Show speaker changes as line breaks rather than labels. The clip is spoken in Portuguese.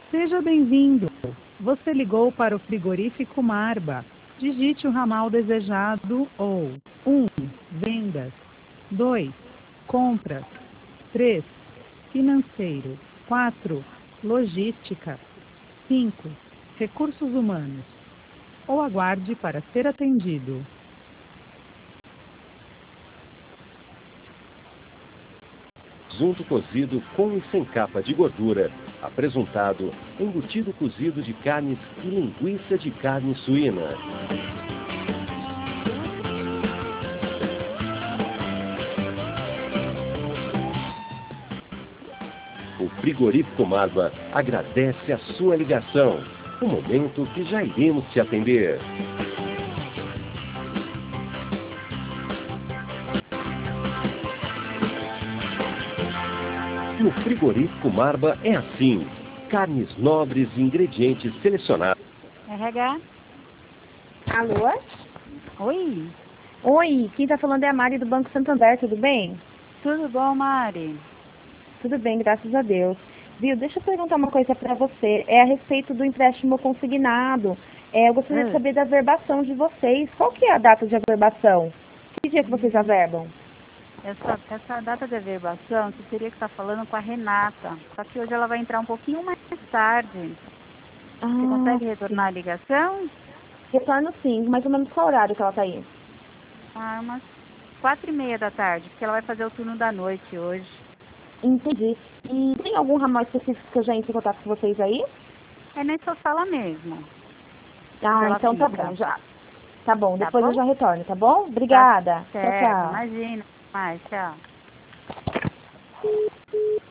Seja bem-vindo. Você ligou para o frigorífico Marba. Digite o ramal desejado ou vendas, 2 compras, 3 financeiro, 4 logística, 5 recursos humanos. Ou aguarde para ser atendido.
Presunto cozido com e sem capa de gordura, apresuntado, embutido cozido de carnes e linguiça de carne suína. O frigorífico Marba agradece a sua ligação. Um momento que já iremos te atender. No frigorífico Marba é assim: carnes nobres e ingredientes selecionados.
RH?
Alô?
Oi,
Oi, quem tá falando é a Mari do Banco Santander, tudo bem?
tudo bom, Mari?
Tudo bem, graças a Deus. Viu, deixa eu perguntar uma coisa pra você. É a respeito do empréstimo consignado. Eu gostaria de saber da averbação de vocês. Qual que é a data de averbação? Que dia que vocês averbam?
Essa data de averbação, você teria que estar falando com a Renata. Só que hoje ela vai entrar um pouquinho mais tarde. Você consegue retornar a ligação?
Retorno sim, mais ou menos qual horário que ela tá aí?
Umas 4:30 da tarde, porque ela vai fazer o turno da noite hoje.
Entendi. E tem algum ramal específico que eu já entre em contato com vocês aí?
É nessa sala mesmo.
Ah,
Ela
então tá
fica.
bom, já. Tá bom,
Tá
depois
bom?
eu já retorno, tá bom? Obrigada.
Tá certo,
Tchau, tchau.
imagina. Mais, tchau.